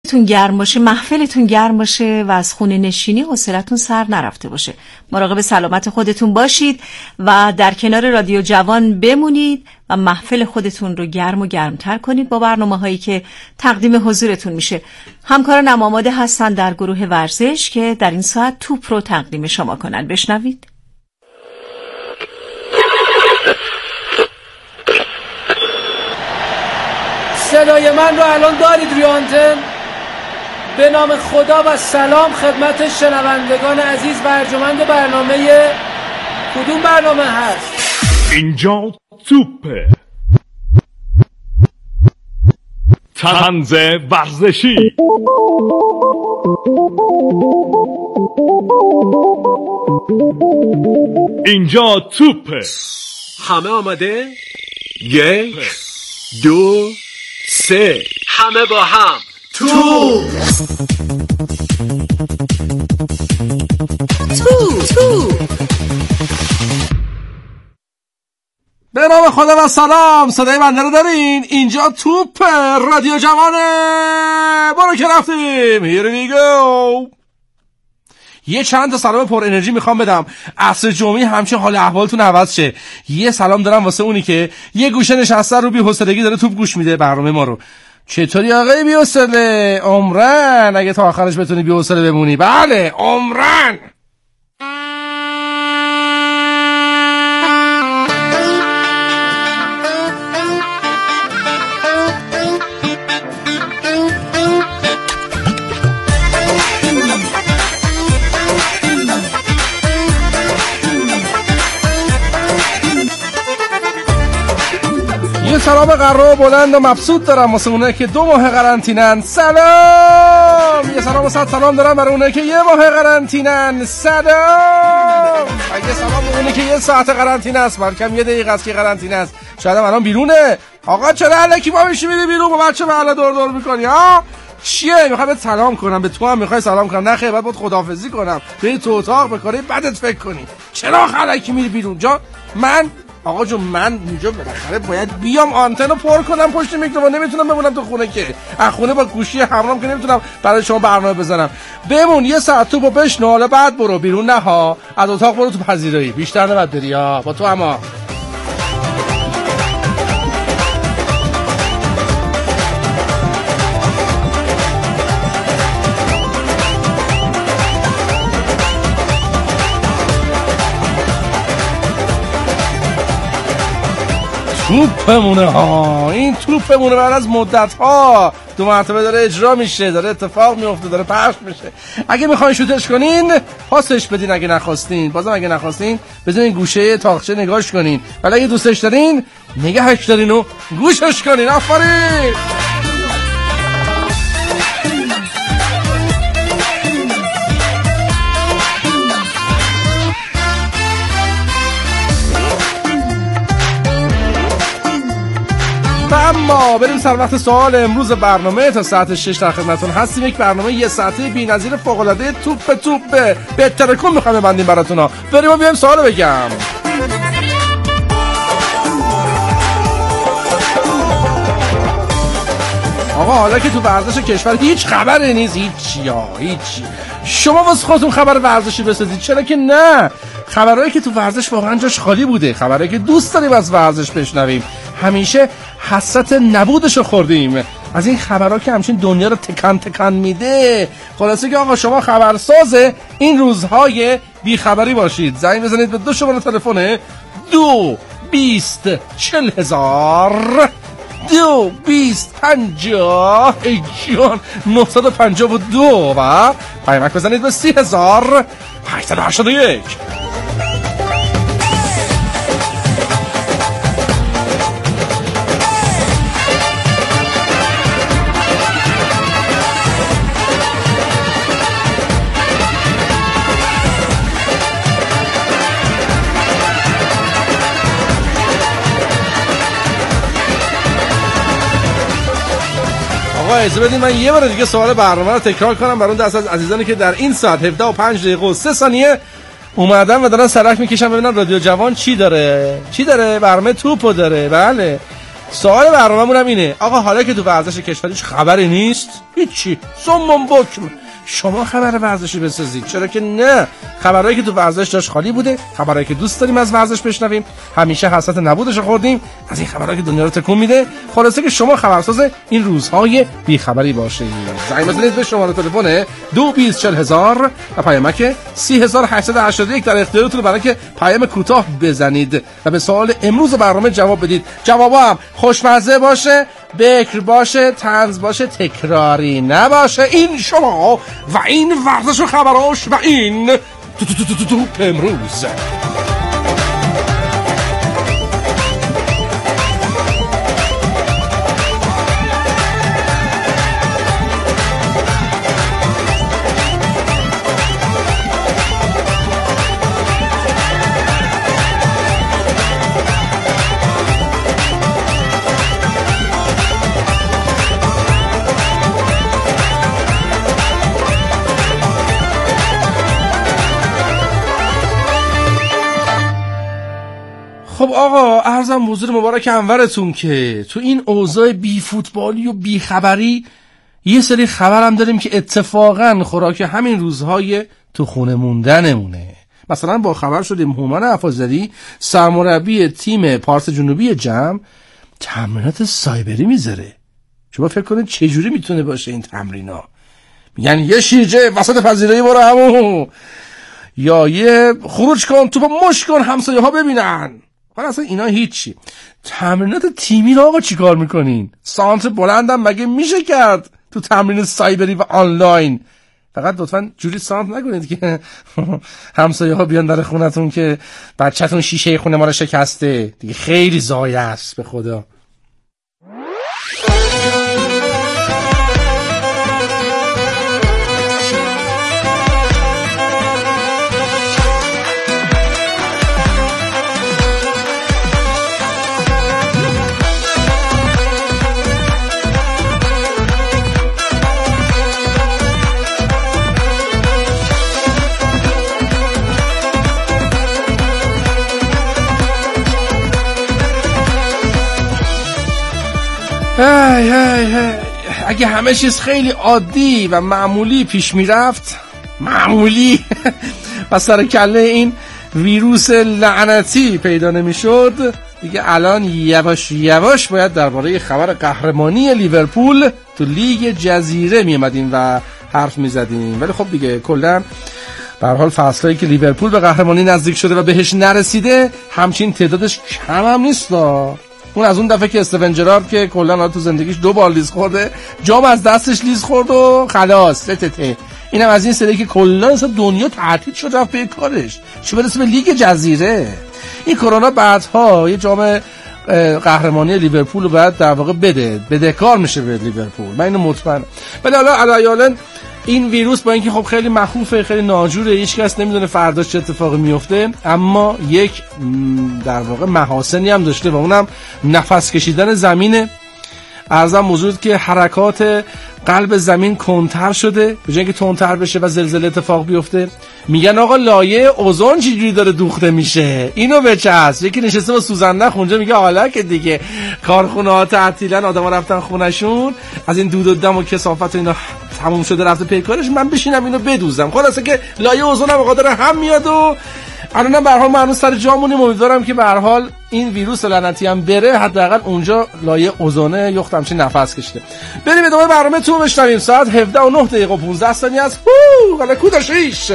دلتون گرم باشه، محفلتون گرم باشه و از خونه نشینی حوصلتون سر نرفته باشه. مراقب سلامت خودتون باشید و در کنار رادیو جوان بمونید و محفل خودتون رو گرم و گرمتر کنید با برنامه‌هایی که تقدیم حضورتون میشه. همکارانم آماده هستن در گروه ورزش که در این ساعت توپ رو تقدیم شما کنن. بشنوید. صدای من رو الان دارید روی آنتن؟ به نام خدا و سلام خدمت شنوندگان عزیز و ارجمند برنامه کدوم برنامه هست؟ اینجا توپه، طنز ورزشی. اینجا توپه. همه آماده؟ 1 2 3 همه با هم توپ. به نام خدا و سلام. صدای بنده رو دارین؟ اینجا توپ رادیو جوانه. برو که رفتیم. Here we go. یه چند تا سلام پر انرژی میخوام بدم. عصر جمعه همچین حال احوالتون عوض شه. یه سلام دارم واسه اونی که یه گوشه نشسته رو بی‌حوصلگی داره توپ گوش میده برنامه ما رو. چطوری آقای بی‌حوصله؟ عمرن اگه تا آخرش بتونی بی‌حوصله بمونی. بله عمرن. سلام قرار بلند و مبسوط دارم واسه اونایی که 2 ماه قرنطینن. سلام. یه سلام و صد سلام دارم برای اونایی که 1 ماه قرنطینن. سلام. یه سلام به اونایی که 1 ساعت قرنطینه است، بلکه 1 دقیقه است که قرنطینه است. شاید الان بیرونه. آقا چرا الکی با میشی میری بیرون با بچه محله دور دور میکنی ها؟ چیه؟ میخوام بهت سلام کنم، به تو هم میخوای سلام کنم؟ نه خیر، بعد باید خداحافظی کنم. بری تو اتاق به کارهای بدت فکر کنی. چرا الکی میری بیرون؟ جا من آقا جون، من اینجا بالاخره باید بیام آنتنو پر کنم پشت میکروفون. نمیتونم بمونم تو خونه که از خونه با گوشی همراهم که نمیتونم برای شما برنامه بزنم. بمون یه ساعت توپو بشنو، حالا بعد برو بیرون. نه ها، از اتاق برو تو پذیرایی، بیشتر نباید بری ها. با تو اما توپمونه ها. این توپمونه بعد از مدت ها 2 مرتبه داره اجرا میشه، داره اتفاق میفته، داره پخش میشه. اگه میخواین شوتش کنین پاسش بدین، اگه نخواستین بازم اگه نخواستین بزنین گوشه تاقچه نگاش کنین، ولی اگه دوستش دارین نگهش دارین و گوشش کنین. آفرین. اما بریم سر وقت سوال امروز برنامه. تا ساعت 6 در خدمتتون هستیم. یک برنامه 1 ساعته بی‌نظیر فوق‌العاده توپ به ترکون می‌خوام ببندیم براتون ها. بریم و بیایم سوالو بگم. آقا حالا که تو ورزش کشور هیچ خبری نیست، هیچی. شما واسه خودتون خبر ورزشی بسازید، چرا که نه؟ خبرایی که تو ورزش واقعا جاش خالی بوده، خبرایی که دوست داریم از ورزش بشنویم، همیشه حسرت نبودشو خوردیم. از این خبرها که همچین دنیا رو تکان میده. خلاصه که آقا شما خبرساز این روزهای بیخبری باشید. زنگ بزنید به 2 شماره تلفن 2 20 40 000 2 20 50 جان 952 و پیامک بزنید به 30881. اجازه بدید من یه بار دیگه سوال برنامه رو تکرار کنم برای اون دست از عزیزانی که در این ساعت 17 و 5 دقیقه و 3 ثانیه اومدن و دارن سرک میکشن ببینن رادیو جوان چی داره. برنامه توپو داره. بله سوال برنامه‌مون هم اینه آقا، حالا که تو ورزش کشوریش خبری نیست، هیچی، صم بکم، شما خبر ورزشی بسازید. چرا که نه، خبرایی که تو ورزش داشت خالی بوده، خبرایی که دوست داریم از ورزش بشنویم، همیشه حسرت نبودش خوردیم، از این خبرایی که دنیا رو تکون میده. خلاصه که شما خبرساز این روزهای بیخبری باشید. زنگ بزنید به شماره تلفن 224000 و پیامک 3881 در اختیارتون برای که پیام کوتاه بزنید و به سوال امروز برنامه جواب بدید. جوابا هم خوشمزه باشه، بکر باشه، طنز باشه، تکراری نباشه. این شما و این ورزش و خبراش و این توپ امروز. خب آقا، عرضم حضور مبارک انورتون که تو این اوضاع بی فوتبالی و بی خبری یه سری خبرم داریم که اتفاقا خوراک همین روزهای تو خونه موندنمونه. مثلا با خبر شدیم هومن افاضلی سرمربی تیم پارس جنوبی جم تمرینات سایبری میذاره. شما فکر کنید چه جوری میتونه باشه این تمرینا؟ میگن یه شیرجه وسط پذیرایی برو همون، یا یه خروج کن توپو مش کن همسایه ها ببینن. اصلا اینا هیچی. تمرینات تیمی رو آقا چی کار میکنین؟ سانتر بلندم مگه میشه کرد تو تمرین سایبری و آنلاین؟ فقط لطفا جوری سانتر نکنید که همسایه ها بیان در خونتون که بچه‌تون شیشه خونه ما رو شکسته. دیگه خیلی ضایع است به خدا. اگه همه چیز خیلی عادی و معمولی پیش میرفت، معمولی و سر کله این ویروس لعنتی پیدا نمیشد، دیگه الان یواش یواش باید درباره خبر قهرمانی لیورپول تو لیگ جزیره میامدیم و حرف میزدیم. ولی خب دیگه کلا به هر حال فصلی که لیورپول به قهرمانی نزدیک شده و بهش نرسیده همچین تعدادش کم هم نیست. اون از اون دفعه که استون جرارد که کلا تو زندگیش 2 بار لیز خورده، جام از دستش لیز خورد و خلاص تته. اینم از این سری که کلا دنیا تعطیل شد رفت به کارش، چه برسه به لیگ جزیره. این کرونا بعدها یه جام قهرمانی لیورپول رو بعد در واقع بدهکار میشه به لیورپول، من اینو مطمئنم. ولی حالا علیالاً این ویروس با اینکه خب خیلی مخوفه، خیلی ناجوره، هیچ کس نمیدونه فرداش چه اتفاقی میفته، اما یک در واقع محاسنی هم داشته و اونم نفس کشیدن زمینه. عرضم حضورت که حرکات قلب زمین کندتر شده به جای اینکه تندتر بشه و زلزله اتفاق بیفته. میگن آقا لایه اوزون چجوری داره دوخته میشه، اینو بچسب. یکی نشسته با سوزنده خونجا میگه حالا که دیگه کارخونه ها تعطیلن، آدما رفتن خونشون، از این دود و دم و کثافت اینا تموم شده رفته پیکارش، من بشینم اینو بدوزم. خلاصه که لایه اوزون هم به خاطر هم میاد و الانم به هر حال من سر جامونیم. امیدوارم که به هر حال این ویروس لعنتی هم بره، حداقل اونجا لایه اوزونه یخت همچین نفس کشیده. بریم ادامه برنامه تو بشنویم. ساعت 17:09 و 15 ثانیه است. حالا کوداشیش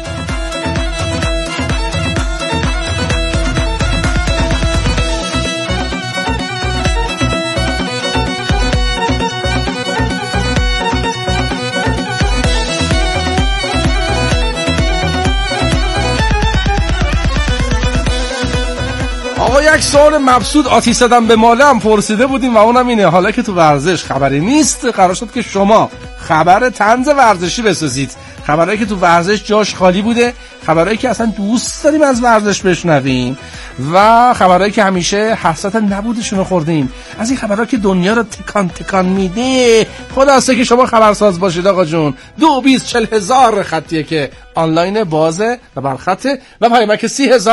یک سوال مبسوط آتیش زدم به مالم پرسیده بودیم و اونم اینه، حالا که تو ورزش خبری نیست، قرار شد که شما خبر طنز ورزشی بسازید، خبرایی که تو ورزش جاش خالی بوده، خبرایی که اصلا دوست داریم از ورزش بشنویم و خبرایی که همیشه حسرت نبودشون رو خوردیم، از این خبرها که دنیا رو تکان تکان میده. خلاصه که شما خبرساز باشید آقا جون. 2204000 خطیه که آنلاین بازه و برخطه و پیامک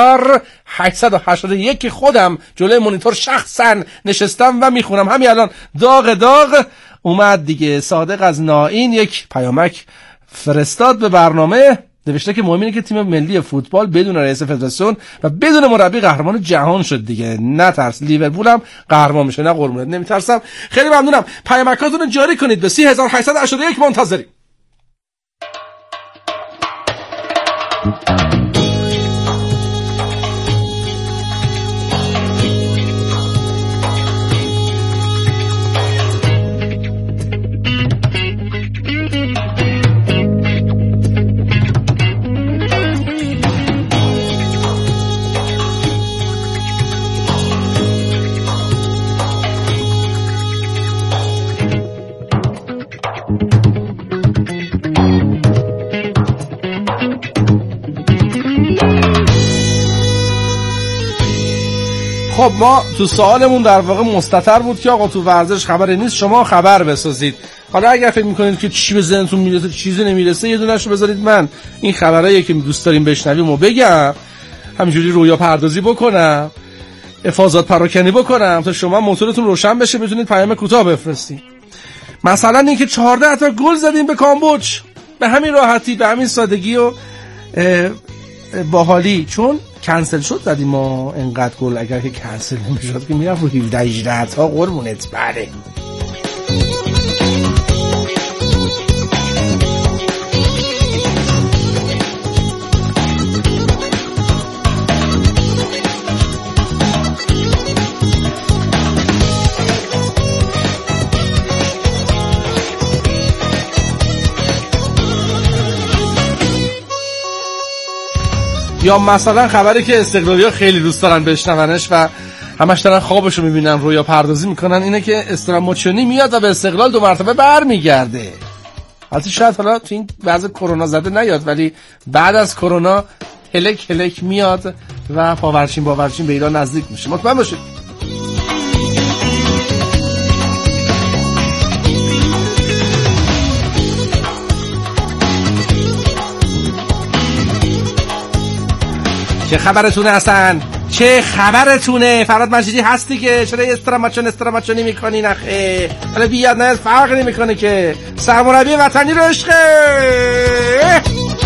30881 که خودم جلوی مونیتور شخصا نشستم و میخونم. همین الان داغ اومد دیگه. صادق از نائین یک پیامک فرستاد به برنامه، نوشته که مهم اینه که تیم ملی فوتبال بدون رئیس فدراسیون و بدون مربی قهرمان جهان شد دیگه. نترس، لیورپول هم قهرمان میشه، نه قربونت نمیترسم. خیلی ممنونم. پیامکاتون رو جاری کنید به 30881 منتظریم. خب ما تو سوالمون در واقع مستتر بود که آقا تو ورزش خبری نیست، شما خبر بسازید. حالا اگر فکر میکنید که چی به ذهنتون میرسه چیزی نمیرسه، یه دونه‌شو بذارید من این خبرایی که دوست داریم بشنویم و بگم، همینجوری رویا پردازی بکنم، افاضات پراکنی بکنم تا شما موتورتون روشن بشه بتونید پیام کوتاه بفرستید. مثلا اینکه 14 تا گل زدیم به کامبوج، به همین راحتی، به همین سادگی و باحالی، چون کنسل شد زدیم ما انقدر گل. اگر که کنسل نمیشد که میرفت رو 17 تا قربونت. بله یا مثلا خبری که استقلالیا خیلی دوست دارن بشنونش و همش دارن خوابشو میبینن رویا پردازی میکنن، اینه که استراموچونی میاد و به استقلال 2 مرتبه برمیگرده. البته شاید حالا تو این بعض کرونا زده نیاد، ولی بعد از کرونا هلک میاد و باورچین به ایران نزدیک میشه. مطمئن باشید. چه خبرتونه حسن؟ چه خبرتونه؟ فراد مجیدی هستی که چرا استراماچونی میکنی؟ نخه حالا بیاد نه فرق نمیکنه که سرمربی وطنی رو عشقه.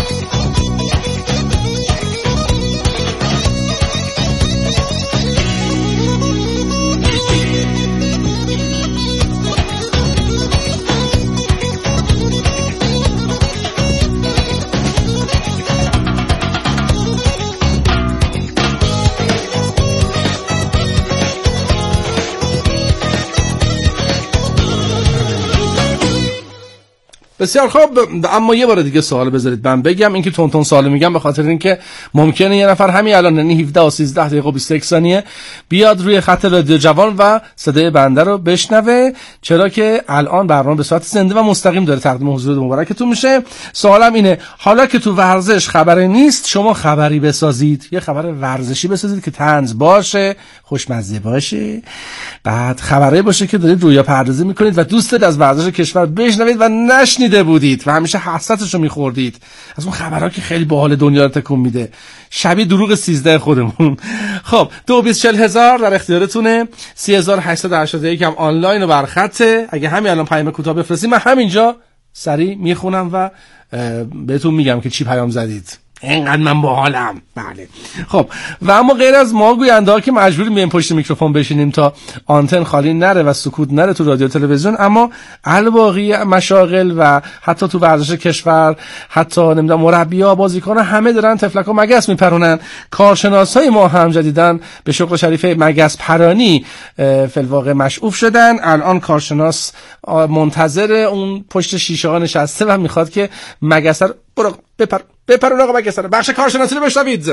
بسیار خوب، اما یه بار دیگه سوال بذارید من بگم. این که تون سوال میگم به خاطر اینکه ممکنه یه نفر همین الان، یعنی 17 و 13 دقیقه و 21 ثانیه بیاد روی خط رادیو جوان و صدای بنده رو بشنوه، چرا که الان برنامه به صورت زنده و مستقیم داره تقدیم حضور مبارکتون میشه. سوالم اینه، حالا که تو ورزش خبری نیست، شما خبری بسازید، یه خبر ورزشی بسازید که طنز باشه، خوشمزه باشه، بعد خبری باشه که دارید رویا پردازی میکنید و دوست دارید از ورزش کشور بشنوید و نشنیده بودید و همیشه حسرتشو میخوردید از اون خبرها که خیلی باحال دنیا رو تکون میده، شبیه دروغ 13 خودمون. خب 2204000 در اختیارتونه. 3881 هم آنلاین و برخطه. اگه همین الان پیام کوتاه بفرستید من همینجا سریع میخونم و بهتون میگم که چی پیام زدید. اینقدر من باحالم. بله. خب و اما غیر از ما گوینده ها که مجبوریم بیایم پشت میکروفون بشینیم تا آنتن خالی نره و سکوت نره تو رادیو تلویزیون، اما الباقی مشاغل و حتی تو ورزش کشور، حتی نمیدونم مربی‌ها، بازیکن‌ها، همه دارن تفلک و مگس میپرونن. کارشناسای ما هم جدیدن به شغل شریف مگس پرانی فی‌الواقع مشعوف شدن. الان کارشناس منتظر اون پشت شیشه ها نشسته و میخواد که مگس رو بپرون. آقا مگس رو بخش کارشناسی رو بشنوید.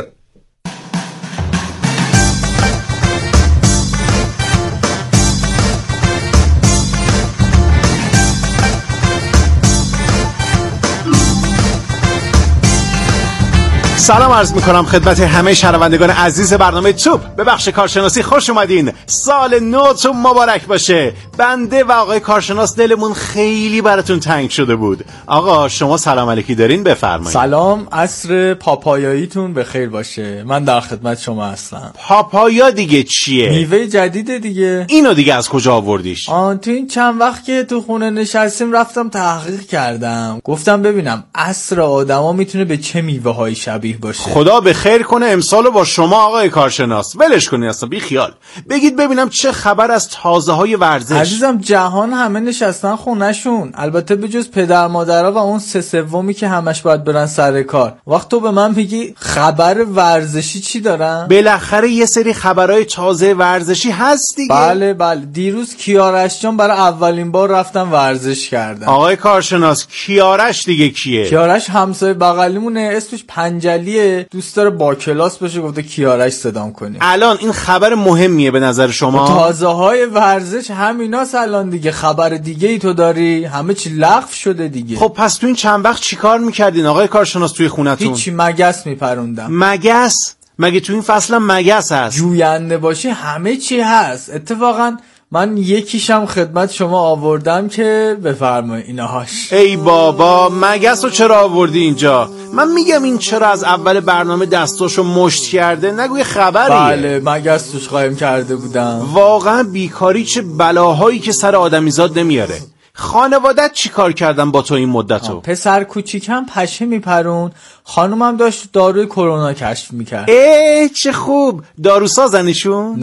سلام عرض میکنم خدمت همه شنوندگان عزیز برنامه توپ. به بخش کارشناسی خوش اومدین. سال نوتون مبارک باشه. بنده و آقای کارشناس دلمون خیلی براتون تنگ شده بود. آقا شما سلام علیکی دارین، بفرمایید. سلام، عصر پاپایاییتون بخیر باشه. من در خدمت شما هستم. پاپایا دیگه چیه؟ میوه جدیده دیگه. اینو دیگه از کجا آوردیش؟ تو این چند وقت که تو خونه نشستیم رفتم تحقیق کردم، گفتم ببینم عصر آدما میتونه به چه میوه هایی شبیه باشه. خدا به خیر کنه امسالو با شما آقای کارشناس. ولش کنین اصلا، بی خیال. بگید ببینم چه خبر از تازه های ورزش؟ عزیزم جهان همه نشستن خونه‌شون، البته به جز پدر مادرها و اون 3/3 که همش باید برن سر کار. وقت تو به من میگی خبر ورزشی چی دارن؟ بالاخره یه سری خبرهای تازه ورزشی هست دیگه. بله دیروز کیارش جان برای اولین بار رفتن ورزش کردن. آقای کارشناس کیارش دیگه کیه؟ کیارش همسایه بغلیمونه، اسمش پنجلیه، دوست داره با کلاس بشه، گفته کیارش صدام کنیم. الان این خبر مهمیه به نظر شما؟ تازه های ورزش همیناست الان دیگه. خبر دیگه ای تو داری؟ همه چی لغو شده دیگه. خب پس تو این چند وقت چیکار میکردین آقای کارشناس توی خونتون؟ هیچی، مگس میپروندم. مگس؟ مگه تو این فصل مگس هست؟ جوینده باشی همه چی هست. اتفاقا من یکیشم خدمت شما آوردم که بفرمایید اینهاش. ای بابا، مگس رو چرا آوردی اینجا؟ من میگم این چرا از اول برنامه دستاشو مشت کرده؟ نگوی خبریه. بله مگس توش قایم کرده بودم. واقعا بیکاری چه بلاهایی که سر آدمیزاد نمیاره. خانوادت چی کار کردن با تو این مدتو؟ پسر کوچیکم پشه میپرون، خانومم داشت داروی کرونا کشف میکرد. چه خوب. داروسازنشون؟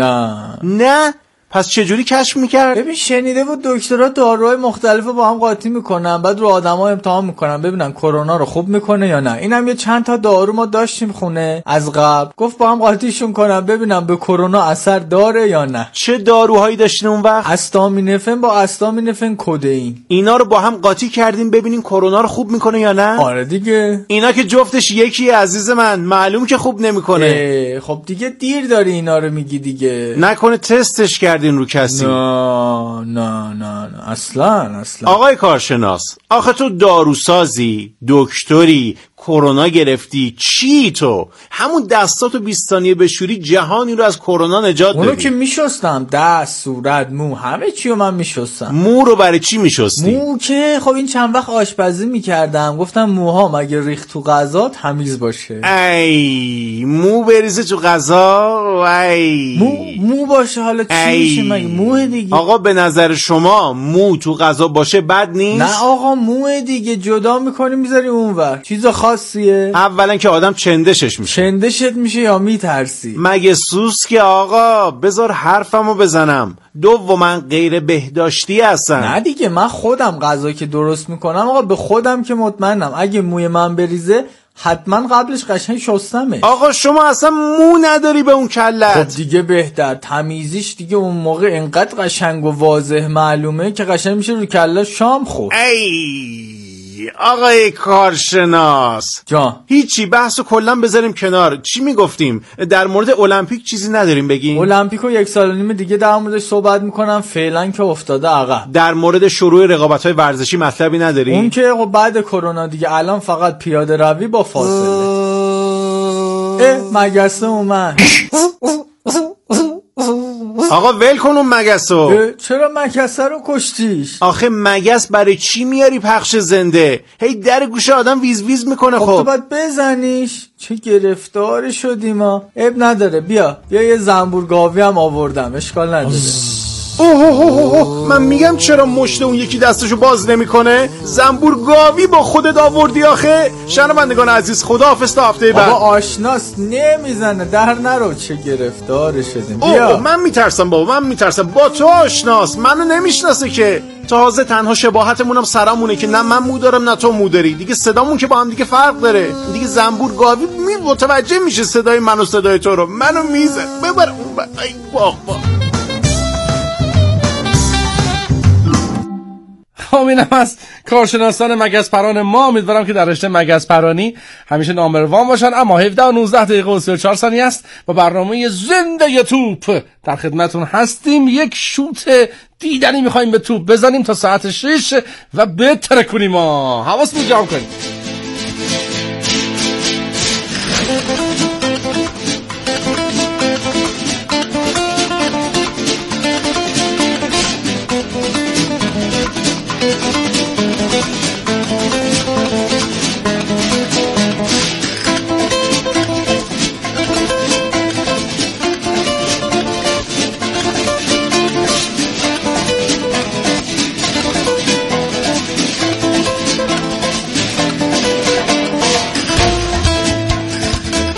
نه پس چجوری کشف میکرد؟ ببین شنیده بود دکترها داروهای مختلف با هم قاطی میکنن، بعد رو آدما امتحان میکنن ببینن کرونا رو خوب میکنه یا نه. اینم یه چند تا دارو ما داشتیم خونه از قبل، گفت با هم قاطیشون کنم ببینم به کرونا اثر داره یا نه. چه داروهایی داشتین اون وقت؟ استامینوفن با استامینوفن کدئین. اینا رو با هم قاطی کردین ببینین کرونا رو خوب میکنه یا نه؟ آره دیگه. اینا که جفتش یکی عزیز من، معلوم که خوب نمیکنه. خب دیگه دیر داری اینا رو میگی دیگه. نکنه تستش کردین رو کسی؟ نه اصلا. آقای کارشناس آخه تو داروسازی، دکتری، کرونا گرفتی، چی تو؟ همون دستاتو 20 ثانیه بشوری جهانی رو از کرونا نجات بدی. اونو که میشستم، دست، صورت، مو، همه چیو من میشستم. مو رو برای چی میشستی؟ مو که خب این چند وقت آشپزی میکردم، گفتم موها مگه ریخت تو غذا تمیز باشه. ای مو بریزه تو غذا؟ ای مو باشه حالا چی میشه مگه؟ موه دیگه. آقا به نظر شما مو تو غذا باشه بد نیست؟ نه آقا موه دیگه، جدا میکنی میذاری اونور. چیز خاصیه؟ اولا که آدم چندشش میشه. چندشت میشه یا میترسی؟ مگه سوسکه آقا، بذار حرفمو بزنم. دوما غیر بهداشتی هستن. نه دیگه من خودم غذا که درست میکنم آقا به خودم که مطمئنم اگه موی من بریزه حتما قبلش قشنگ شستمه. آقا شما اصلا مو نداری به اون کلت. خب دیگه بهتر، تمیزیش دیگه اون موقع انقدر قشنگ و واضح معلومه که قشنگ میشه رو کله شام خورد. ای آقای کارشناس جان هیچی، بحثو کلا بذاریم کنار. چی میگفتیم؟ در مورد المپیک چیزی نداریم بگیم؟ المپیکو 1.5 سال دیگه در موردش صحبت میکنم، فعلا که افتاده عقب. در مورد شروع رقابت‌های ورزشی مطلبی نداری؟ اون که خب بعد کرونا دیگه، الان فقط پیاده روی با فاصله. مگسه اومد. آقا ول کن اون مگسو. چرا مگسه رو کشتیش؟ آخه مگس برای چی میاری پخش زنده؟ هی در گوش آدم ویز ویز میکنه. خب تو باید بزنیش. چه گرفتار شدیم ما. اب نداره، بیا یه زنبور گاوی هم آوردم، اشکال نداره. من میگم چرا مشت اون یکی دستشو باز نمیکنه؟ زنبور گاوی با خودت آوردی آخه؟ شنوندگان عزیز خداحافظ تا هفته بعد. بابا آشناس نمیزنه، در نرو. چه گرفتار شدیم. بیا. من میترسم بابا، من میترسم. با تو آشناس منو نمیشناسه که. تازه تنها شباهتمونم سرامونه که نه من مو دارم نه تو مو داری. دیگه صدامون که با هم دیگه فرق داره. دیگه زنبور گاوی متوجه میشه صدای من و صدای تو رو. منو میزن ببر اون بر. ای باغ. اینم از کارشناسان مگس پران ما. امیدوارم که در رشته مگس پرانی همیشه نامبر وان باشن. اما 17 و 19 دقیقه و 34 ثانیه است و برنامه زنده توپ در خدمتون هستیم. یک شوت دیدنی میخوایم به توپ بزنیم تا ساعت 6 و بترکونیم. حواستون جمع کنیم.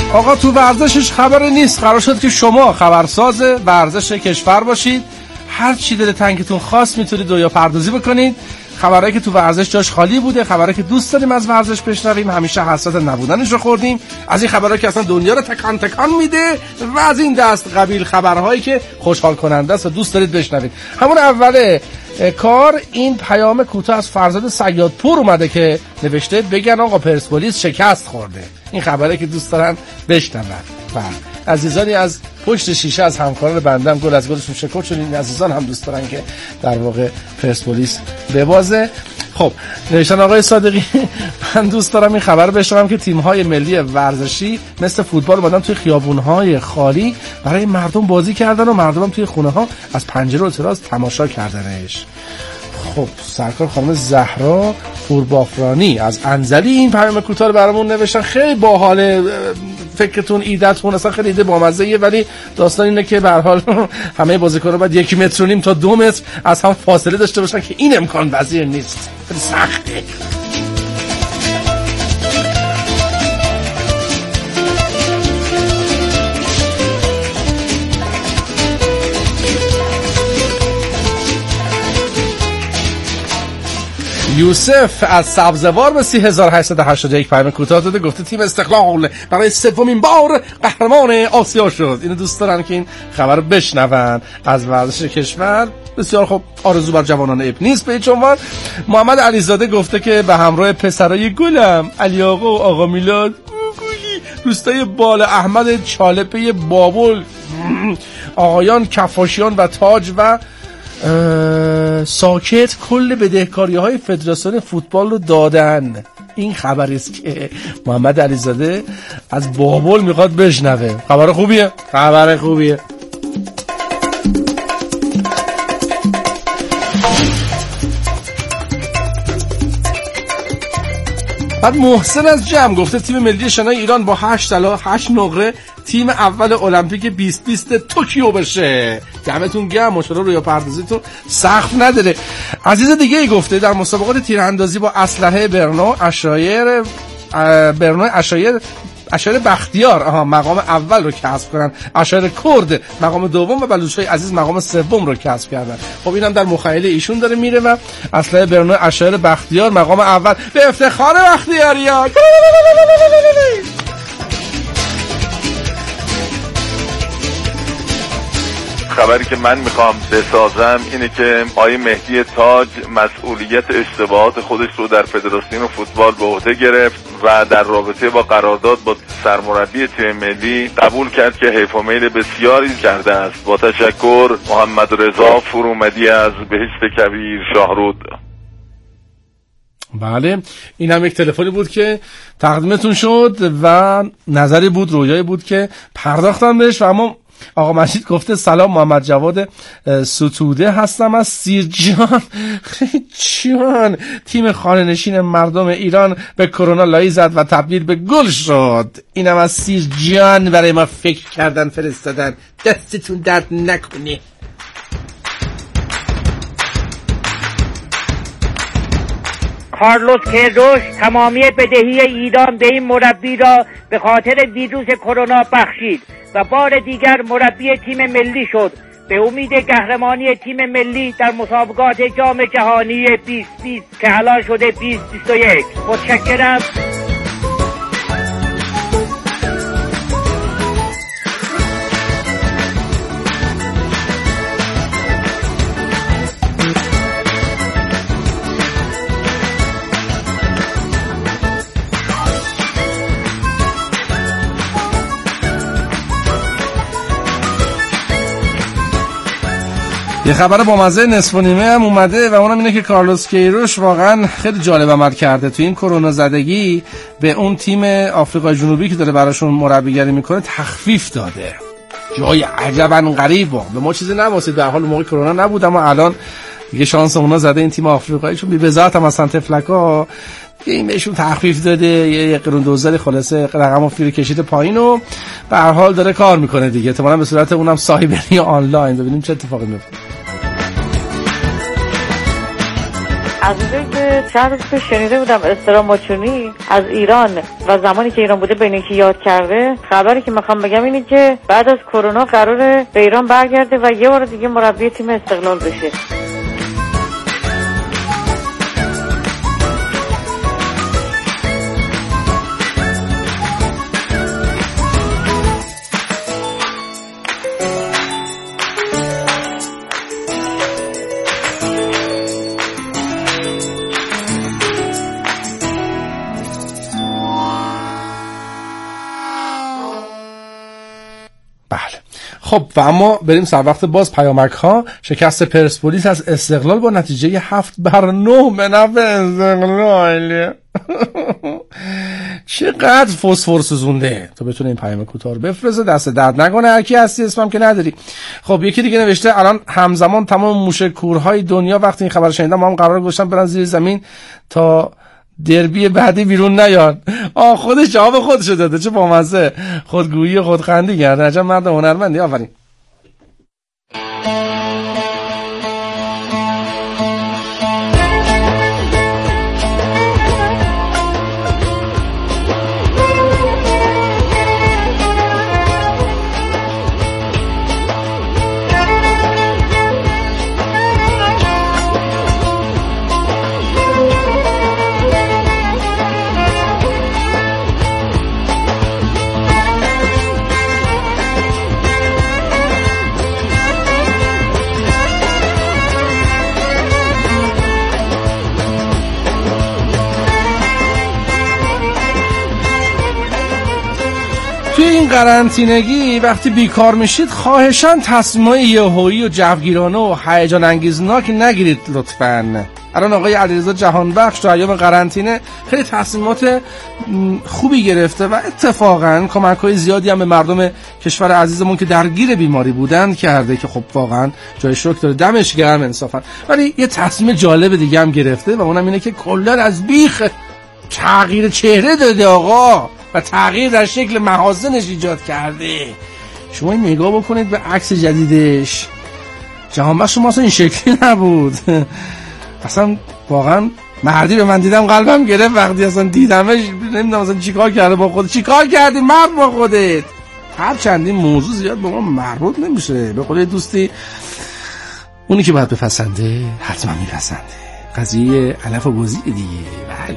آقا تو ورزشش خبری نیست، قرار شد که شما خبرساز ورزش کشور باشید، هر چی دل تنگتون خواست میتونید دویا پردازی بکنید. خبرایی که تو ورزش جاش خالی بوده، خبرایی که دوست داریم از ورزش بشنویم، همیشه حسرت نبودنش رو خوردیم، از این خبرایی که اصلا دنیا رو تکان تکان میده و از این دست قبیل خبرهایی که خوشحال کننده است و دوست دارید بشنوید. همون اوله کار این پیام کوتاه از فرزاد صیادپور اومده که نوشته بگن آقا پرسپولیس شکست خورده. این خبره که دوست دارن بشنون. و عزیزانی از پشت شیشه از همکاران بندم گل از گلشون شکر، چون این عزیزان هم دوست دارن که در واقع پرسپولیس ببازه. خب نوشتن آقای صادقی من دوست دارم این خبر بشنوم که تیم‌های ملی ورزشی مثل فوتبال اومدن توی خیابون‌های خالی برای مردم بازی کردن و مردم هم توی خونه‌ها از پنجره و تراس تماشا کردنش. خب سرکار خانم زهرا پوربافرانی از انزلی این پیام کوتاه رو برامون نوشتن. خیلی باحاله، فکرتون ایده‌تون اصلا خیلی ایده بامزه‌ایه، ولی داستان اینه که به هر حال همه بازیکن‌ها باید 1.5 متر تا 2 متر از هم فاصله داشته باشن که این امکان پذیر نیست، خیلی سخته. یوسف از سبزوار به 3881 پیام کوتاه داده، گفته تیم استقلال برای 3مین بار قهرمان آسیا شد. اینو دوست دارن که این خبر رو بشنون از ورزش کشور. بسیار خب، آرزو بر جوانان اب نیست به هیچ عنوان. محمد علیزاده گفته که به همراه پسرای گلم علی آقا و آقا میلاد گوگولی روستای بال احمد چالپه بابل، آقایان کفاشیان و تاج و ساکت کل بدهکاری‌های فدراسیون فوتبال رو دادن. این خبری است که محمد علیزاده از بابل میخواد بشنوه. خبر خوبیه، خبر خوبیه. بعد محسن از جمع گفته تیم ملی شنای ایران با 8 نقره تیم اول المپیک 2020 توکیو بشه. دمتون گرم، ماشاءالله روی پردازیتون سخت نداره. عزیز دیگه ای گفته در مسابقات تیراندازی با اسلحه برنو اشایر بختیار مقام اول رو کسب کنن، اشایر کرد مقام دوم و بلوچ‌های عزیز مقام سوم رو کسب کردن. خب اینم در مخیله ایشون داره میره و اسلحه برنو اشایر بختیار مقام اول به افتخار بختیاریا. خبری که من میخوام بسازم اینه که آقای مهدی تاج مسئولیت اشتباهات خودش رو در فدراسیون فوتبال به عهده گرفت و در رابطه با قرارداد با سرمربی تیم ملی قبول کرد که حیف و میل بسیاری کرده است. با تشکر، محمد رضا فرومدی از بهشت کبیر شاهرود. بله، این هم یک تلفنی بود که تقدیمتون شد و نظری بود، رویایی بود که پرداختم بهش. و اما آقا مجید گفته سلام، محمد جواد ستوده هستم از سیرجان. جان، تیم خانه‌نشین مردم ایران به کرونا لایی زد و تبدیل به گل شد. اینم از سیرجان برای ما فکر کردن فرستادن، دستتون درد نکنه. کارلوس کیروش تمامی بدهی ایران به این مربی را به خاطر ویروس کرونا بخشید و بار دیگر مربی تیم ملی شد. به امید قهرمانی تیم ملی در مسابقات جام جهانی 2020 که الان شده 2021. متشکرم. یه خبر با مزه نصف و نیمه هم اومده و اونم اینه که کارلوس کیروش واقعا خیلی جالب عمل کرده. تو این کرونا زدگی به اون تیم آفریقای جنوبی که داره براشون مربیگری میکنه تخفیف داده. جای عجبا غریبه. به ما چیزی نواسید، در حال موقع کرونا نبود، اما الان دیگه شانس اونا زده این تیم آفریقایی، چون بی بذات هم اصلا تفلکا این بهشون تخفیف داده، یه قرون دوزاری خلاصه رقم افتی کشیده پایین و به هر حال داره کار میکنه دیگه. احتمالاً به صورت اونم سایبری آنلاین. ببینیم چه اتفاقی میفته. از اونجایی که چند روز پیش شنیده بودم استراماچونی از ایران و زمانی که ایران بوده بین اینکه یاد کرده، خبری که میخوام بگم اینه که بعد از کرونا قراره به ایران برگرده و یه بار دیگه مربی تیم استقلال بشه. خب و اما بریم سر وقت باز پیامک ها. شکست پرسپولیس از استقلال با نتیجه 7-9 به نفع استقلال. چقدر فسفر سوزونده تو بتونه این پیام کوتاه رو بفرسته. دست درد نکنه، هر کی هستی اسمم که نداری. خب یکی دیگه نوشته الان همزمان تمام موشک‌کورهای دنیا وقتی این خبر شنیدم هم قرار گذاشتن برن زیر زمین تا دربی بعدی بیرون نیاد. خودش جواب خودشو داده، چه بامزه. خودگویی خودخندی کرده. عجب مرد هنرمندی. آفرین. قرنطینگی وقتی بیکار میشید خواهشاً تصمیمای یهویی و جوگیرانه و هیجان انگیزناک نگیرید لطفاً. الان آقای علیرضا جهانبخش تو ایام قرنطینه خیلی تصمیمات خوبی گرفته و اتفاقاً کمک‌های زیادی هم به مردم کشور عزیزمون که درگیر بیماری بودن کرده که خب واقعاً جای شکر داره، دمش گرم انصافاً. ولی یه تصمیم جالب دیگه هم گرفته و اونم اینه که کلاً از بیخ تغییر چهره داده آقا و تغییر در شکل محاسنش ایجاد کرده. شما این نگاه بکنید به عکس جدیدش. جهانبخش شما اصلا این شکلی نبود. اصلا واقعا مردی به من دیدم قلبم گرفت وقتی اصلا دیدمش. نمیدونم اصلا چیکار کرده با خودت. چیکار کردی مرد با خودت؟ هر چندین موضوع زیاد به ما مربوط نمیشه. به قول دوستی اونی که باید بپسنده حتما میپسنده. قضیه علف و گزیه دیگه. بله.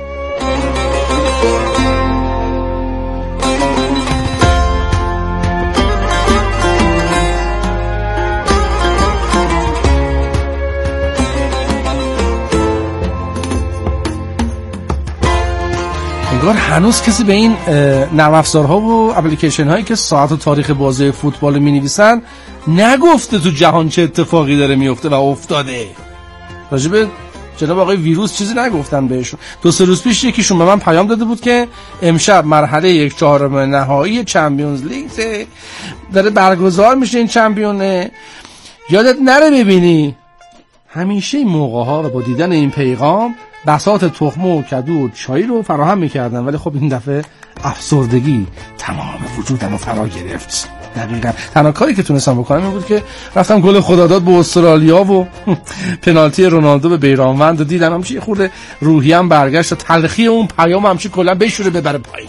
انگار هنوز کسی به این نرم افزارها و اپلیکیشن هایی که ساعت و تاریخ بازی فوتبال می نویسن نگفته تو جهان چه اتفاقی داره میفته و افتاده. راجب جناب آقای ویروس چیزی نگفتن بهشون. 2-3 روز پیش یکیشون به من پیام داده بود که امشب مرحله 1/4 نهایی چمپیونز لیگ داره برگزار میشه. این چمپیونه یادت نره ببینی. همیشه این موقع ها و با دیدن این پیغام بساط تخم و کدو و چای رو فراهم میکردن، ولی خب این دفعه افسردگی تمام وجودم رو فرا گرفت. دقیقاً تنها کاری که تونستم بکنم این بود که رفتم گل خداداد با استرالیا و پنالتی رونالدو به بیرانوند و دیدم همچی خورده روحیم برگشت و تلخی اون پیام همچی کلا بشوره ببره پایین.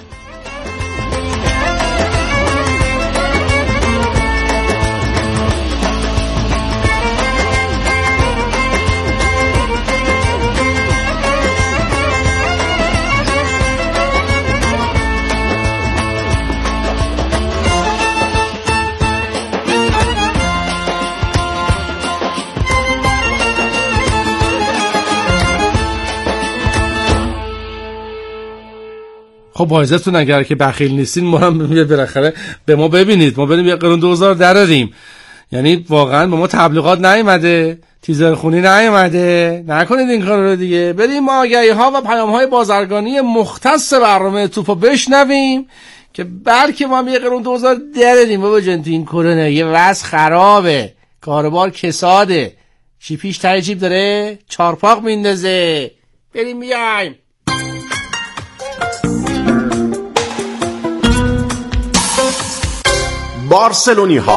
خب بایزتون اگر که بخیل نیستین ما هم بالاخره به ما ببینید، ما بریم 1,2000 دراریم. یعنی واقعا به ما تبلیغات نیومده، تیزر خونی نیومده، نکنید این کار رو دیگه. بریم آگهی ها و پیام های بازرگانی مختص برنامه توپو بشنویم که بلکه ما هم 1,2000 دراریم. بابا جان تو این کرونا یه وضع خرابه، کاروبار کساده، چی پیش تای جیب داره چارپاق میندازه. بریم بیایم. بارسلونی ها،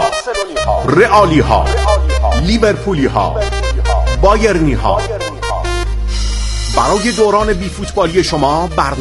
رئالی ها، لیورپولی ها، بایرنی ها، برای دوران بی فوتبالی شما برنامه